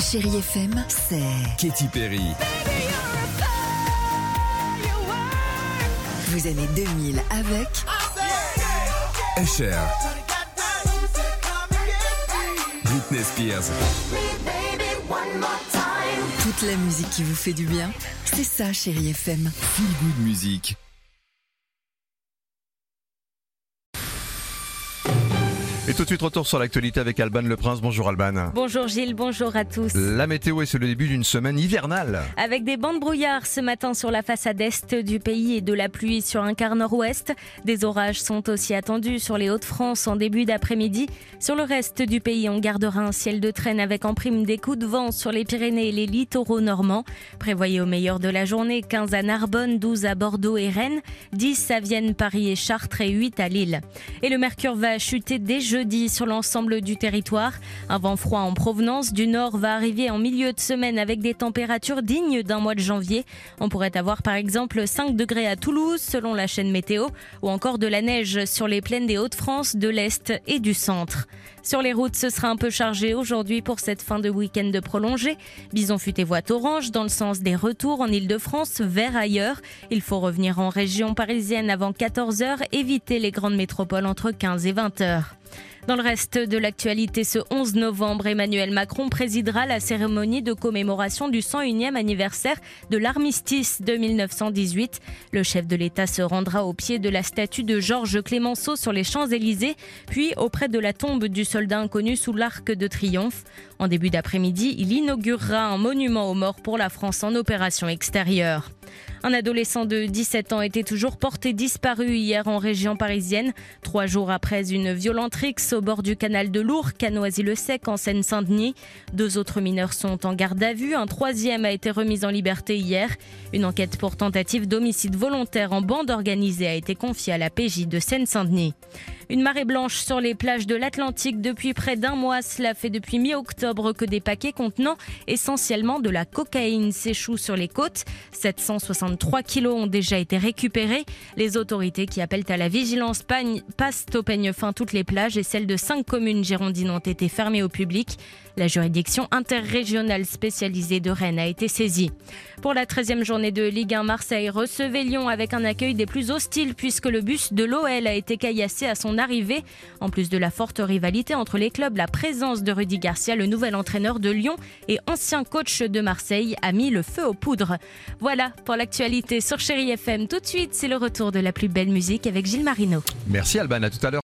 Chérie FM, c'est Katy Perry. Vous aimez 2000 avec Usher. Britney Spears. toute la musique qui vous fait du bien. C'est ça, Chérie FM. Feel Good Music. Et tout de suite, retour sur l'actualité avec Alban Le Prince. Bonjour Alban. Bonjour Gilles, bonjour à tous. La météo est sur le début d'une semaine hivernale. Avec des bancs de brouillard ce matin sur la façade est du pays et de la pluie sur un quart nord-ouest. Des orages sont aussi attendus sur les Hauts-de-France en début d'après-midi. Sur le reste du pays, on gardera un ciel de traîne avec en prime des coups de vent sur les Pyrénées et les littoraux normands. Prévoyez au meilleur de la journée 15 à Narbonne, 12 à Bordeaux et Rennes, 10 à Vienne, Paris et Chartres et 8 à Lille. Et le mercure va chuter dès jeudi sur l'ensemble du territoire. Un vent froid en provenance du nord va arriver en milieu de semaine avec des températures dignes d'un mois de janvier. On pourrait avoir par exemple 5 degrés à Toulouse selon la chaîne météo ou encore de la neige sur les plaines des Hauts-de-France, de l'Est et du centre. Sur les routes, ce sera un peu chargé aujourd'hui pour cette fin de week-end prolongée. Bison futé voie orange dans le sens des retours en Ile-de-France, vert ailleurs. Il faut revenir en région parisienne avant 14h, éviter les grandes métropoles entre 15 et 20h. Dans le reste de l'actualité, ce 11 novembre, Emmanuel Macron présidera la cérémonie de commémoration du 101e anniversaire de l'armistice de 1918. Le chef de l'État se rendra au pied de la statue de Georges Clémenceau sur les Champs-Élysées, puis auprès de la tombe du soldat inconnu sous l'Arc de Triomphe. En début d'après-midi, il inaugurera un monument aux morts pour la France en opération extérieure. Un adolescent de 17 ans était toujours porté disparu hier en région parisienne. 3 jours après une violente rixe au bord du canal de l'Ourcq à Noisy-le-Sec en Seine-Saint-Denis. 2 autres mineurs sont en garde à vue. Un 3e a été remis en liberté hier. Une enquête pour tentative d'homicide volontaire en bande organisée a été confiée à la PJ de Seine-Saint-Denis. Une marée blanche sur les plages de l'Atlantique depuis près d'un mois. Cela fait depuis mi-octobre que des paquets contenant essentiellement de la cocaïne s'échouent sur les côtes. 763 kilos ont déjà été récupérés. Les autorités qui appellent à la vigilance passent au peigne fin toutes les plages et celles de 5 communes girondines ont été fermées au public. La juridiction interrégionale spécialisée de Rennes a été saisie. Pour la 13e journée de Ligue 1, Marseille recevait Lyon avec un accueil des plus hostiles puisque le bus de l'OL a été caillassé à son arrivée. En plus de la forte rivalité entre les clubs, la présence de Rudy Garcia, le nouvel entraîneur de Lyon et ancien coach de Marseille, a mis le feu aux poudres. Voilà pour l'actualité sur Chérie FM. Tout de suite, c'est le retour de la plus belle musique avec Gilles Marino. Merci Alban, à tout à l'heure.